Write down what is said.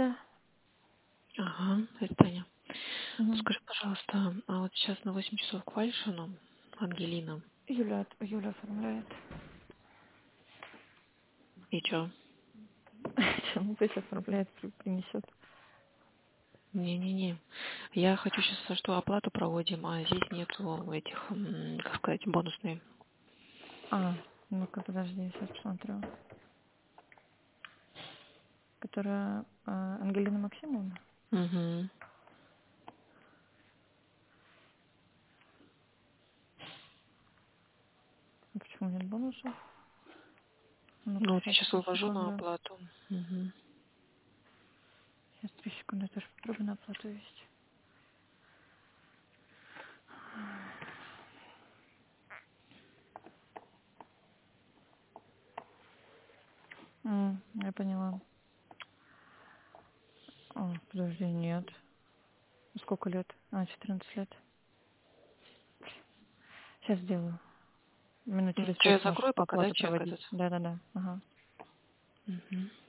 Да. Ага, это Таня. Мгм. Скажи, пожалуйста, а вот сейчас на 8 часов к Вальшину Ангелина. Юля оформляет. И чё? Чем пусть оформляет, принесет. Не-не-не. Я хочу сейчас, что оплату проводим, а здесь нету этих, как сказать, бонусные. Ну-ка, подожди, я сейчас посмотрю. Которая Ангелина Максимовна? Угу. А почему нет бонусов? Ну-ка, Ну, вот я сейчас, сейчас 3 вывожу на секунды. оплату. Угу. Сейчас 3 секунды, я тоже попробую на оплату вести. Я поняла. Подожди, нет. Сколько лет? 14 лет. Сейчас сделаю. Минут через Что, я 5 можешь закрою пока, да, оплату чек проводить. этот? Да-да-да. Ага. Угу.